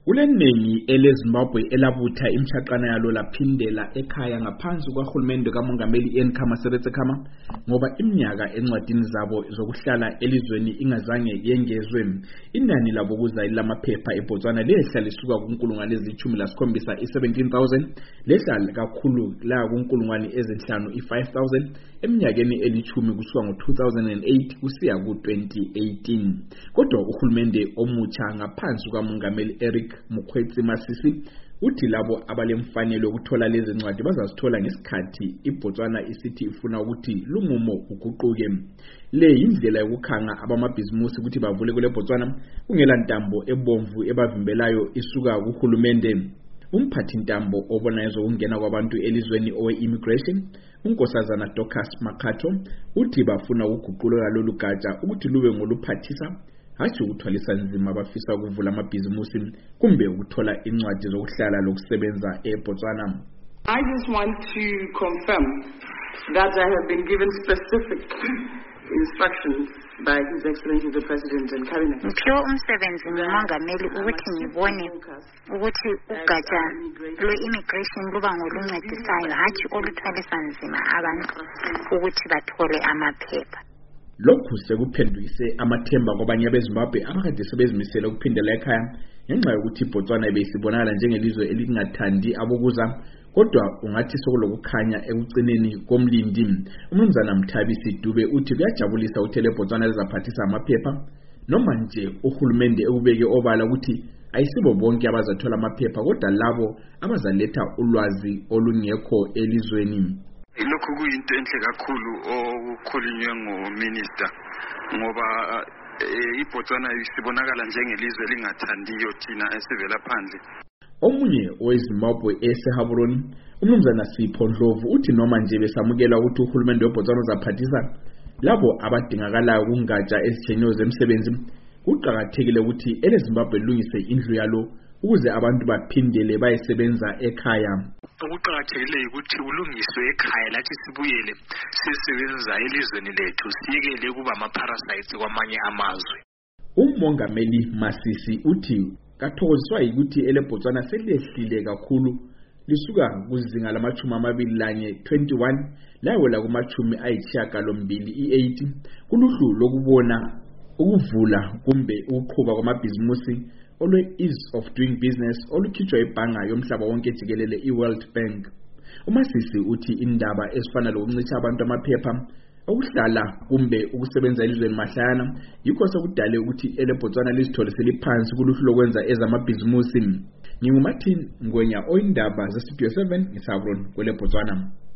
Kuleningi eleZimbabwe elabutha imshaqana yalo laphindela ekhaya ngaphansi kwahulumende kaMongameli Ian Khama ngoba iminyaka encwadini zabo zokuhlala elizweni ingazange yengezwe. Inani labo kuzayi lamaphepha eBotswana lehla lisuka kunkulungwane eziyishumi 17,000 lehla kakhulu la kunkulungwane ezinhlanu 5,000 eminyakeni elithumi kusuka ngo-2008 kusiya ku-2018. Kodwa uhulumende omutsha ngaphansi kaMongameli Eric Mukhwetsi Masisi uthi labo abalemfanelo ukuthola lezi ncwadi bazazithola ngesikhathi iBotswana isithi ifuna ukuthi lumumo uguquke. Le indlela yokukhanga abamabhizimusi ukuthi bavule kule Botswana kungela ntambo ebomvu ebavimbelayo isuka kuhulumende. Umphathi ntambo obona ezokungena kwabantu elizweni owe-immigration unkosazana Dorcas Makhatho uthi bafuna ukuguqula lolu gatsha ukuthi lube ngoluphathisa hathi ukuthwalisa nzima abafisa ukuvula amabhizimusi kumbe ukuthola incwadi zokuhlala lokusebenza eBotswana. I just want to confirm that I have been given specific instructions by His Excellency the President and Cabinet. Ngiphiwe umsebenzi ngumongameli ukuthi ngibone ukuthi ugatsha lwe-immigration luba ngoluncedisayo hathi oluthwalisa nzima abantu ukuthi bathole amaphepha. Lokhu sekuphendukise amathemba kwabanye abeZimbabwe abakade sebezimisela ukuphindela ekhaya ngenxa yokuthi iBotswana ibesibonakala njengelizwe elingathandi abokuza, kodwa ungathi sokulokukhanya ekucineni komlindi. Umnumzana Mthabisi Dube uthi kuyajabulisa ukuthi leBotswana lizaphathisa amaphepha noma nje uhulumende ekubeke obala ukuthi ayisibo bonke abazathola amaphepha kodwa labo abazaletha ulwazi olungekho elizweni. Lokhu kuyinto enhle kakhulu okukhulunywe nguminister ngoba iBotswana isibonakala njengelizwe lingathandiyo thina esivela phandle. Omunye oweZimbabwe eseHaburoni umnumzana Sipho Ndlovu uthi noma nje besamukela ukuthi uhulumende weBotswana uzaphathisa labo abadingakalayo kungatsha ezitshiyeneyo zemsebenzi, kuqakathekile ukuthi eleZimbabwe lungise indlu yalo ukuze abantu baphindele bayesebenza ekhaya. Okuqakathekileyo ukuthi ulungiswe ekhaya lathi sibuyele sisebenza elizweni lethu siyekele kuba ama-parasites kwamanye amazwe. Umongameli Masisi uthi kathokoziswa ukuthi eleBotswana selehlile kakhulu lisuka kuzinga lama-21 lawela kuma-8 kuluhlu lokubona ukuvula kumbe ukuqhuba kwamabhizimusi olwe-Ease of Doing Business olukhitshwa ibhanga yomhlaba wonke jikelele iWorld Bank. uMasisi uthi indaba ezifana lokuncitha abantu amaphepha okuhlala kumbe ukusebenza elizweni mahlayana yikho sekudale ukuthi eleBotswana lizithole seliphansi kuluhlu lokwenza ezamabhizimusi. NginguMartin Ngwenya oyindaba ze-Studio 7 eShaburoni kweleBotswana.